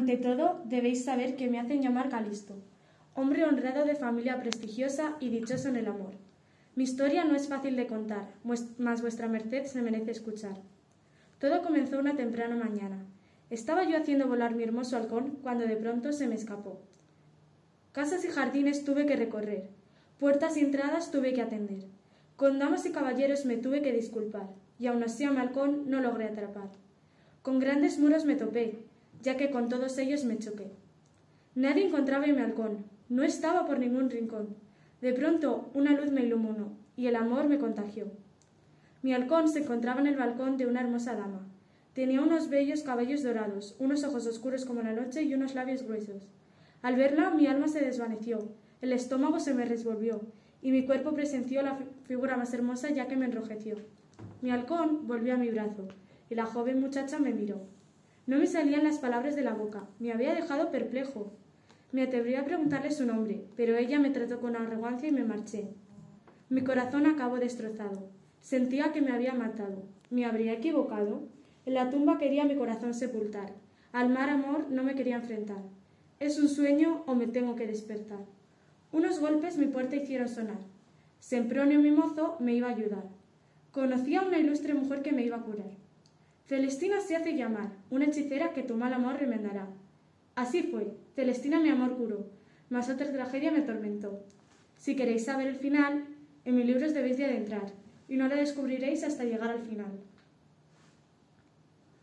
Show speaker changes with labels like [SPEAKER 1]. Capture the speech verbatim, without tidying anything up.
[SPEAKER 1] Ante todo, debéis saber que me hacen llamar Calisto, hombre honrado de familia prestigiosa y dichoso en el amor. Mi historia no es fácil de contar, mas vuestra merced se merece escuchar. Todo comenzó una temprana mañana. Estaba yo haciendo volar mi hermoso halcón cuando de pronto se me escapó. Casas y jardines tuve que recorrer, puertas y entradas tuve que atender. Con damas y caballeros me tuve que disculpar, y aun así a mi halcón no logré atrapar. Con grandes muros me topé, ya que con todos ellos me choqué. Nadie encontraba mi halcón, no estaba por ningún rincón. De pronto una luz me iluminó, y el amor me contagió. Mi halcón se encontraba en el balcón de una hermosa dama. Tenía unos bellos cabellos dorados, unos ojos oscuros como la noche y unos labios gruesos. Al verla mi alma se desvaneció, el estómago se me revolvió, y mi cuerpo presenció la figura más hermosa ya que me enrojeció. Mi halcón volvió a mi brazo, y la joven muchacha me miró. No me salían las palabras de la boca, me había dejado perplejo. Me atreví a preguntarle su nombre, pero ella me trató con arrogancia y me marché. Mi corazón acabó destrozado. Sentía que me había matado. ¿Me habría equivocado? En la tumba quería mi corazón sepultar. Al mar amor no me quería enfrentar. ¿Es un sueño o me tengo que despertar? Unos golpes mi puerta hicieron sonar. Sempronio, mi mozo, me iba a ayudar. Conocía a una ilustre mujer que me iba a curar. Celestina se hace llamar, una hechicera que tu mal amor remendará. Así fue, Celestina mi amor curó, mas otra tragedia me atormentó. Si queréis saber el final, en mis libros debéis de adentrar, y no lo descubriréis hasta llegar al final.